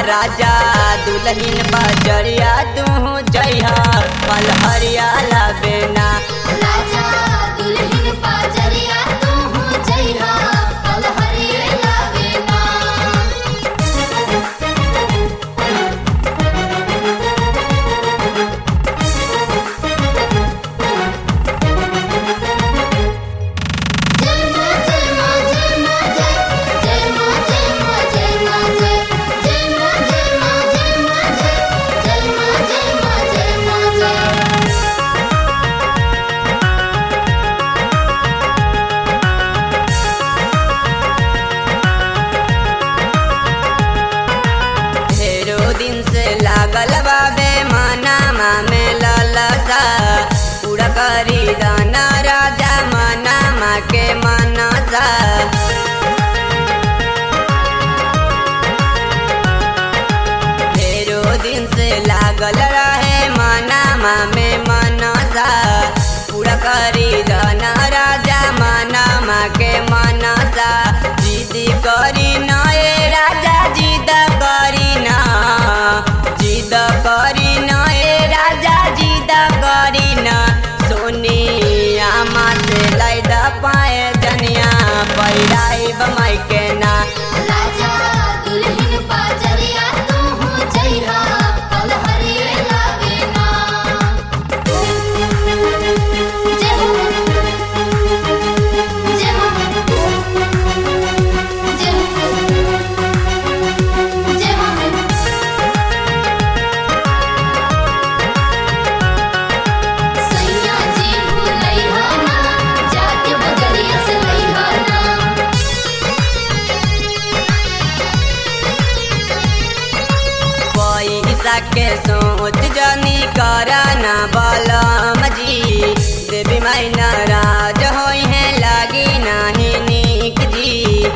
राजा दुल्हन बजरिया तू जइहा पलहरिया लबेना। राजा दुल्हन बजरिया तू जइहा पलहरिया लबेना। लागल बाबे मनामा में ललसा पूरा करी दाना राजा मनामा के मनसा। ढेरो दिन से लागल रहे मनामा में मनसा पूरा करी दाना राजा मनामा के मनसा। जिद करी न ए राजा जिद करी न जिद करी न ए राजा जिद करी न। सोनिया से लैद पाए जनिया पैराइब मायके ना। राजा दुल्हन बजरिया तू जइहा पलहरिया लबेना। जय हो जय हो जय हो जय हो। सैया जी भूलैहा ना जाके बजरिया से लइहा ना। पैसा के सोच जनी करा ना बलम जी देवी माई नाराज होई है लागी नाही नीक जी।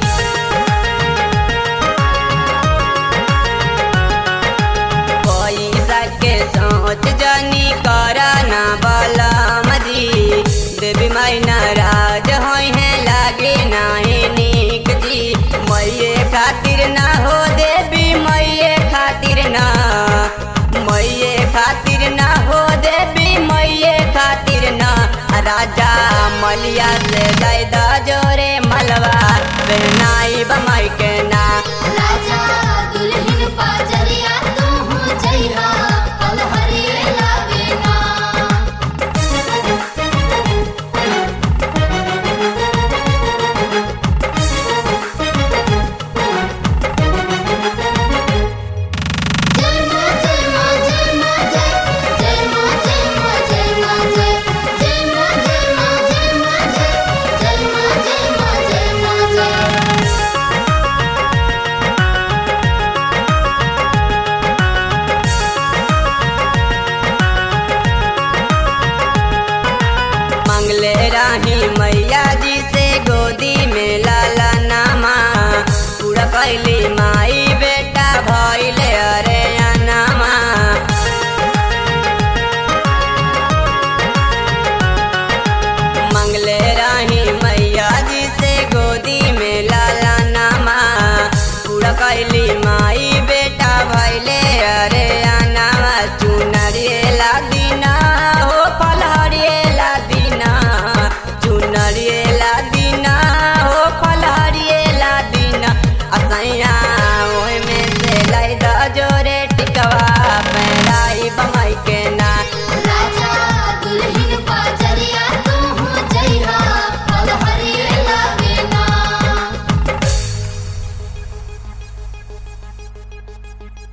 पैसा के सोच जनी करा ना बलम जी देवी माई नाराज होई है लागी नाही नीक जी। मैये खातिर ना हो देवी मैये खातिर ना मैये खातिर ना हो देवी मैये खातिर ना। राजा मलिया से दैदा जोरे मलवा बहना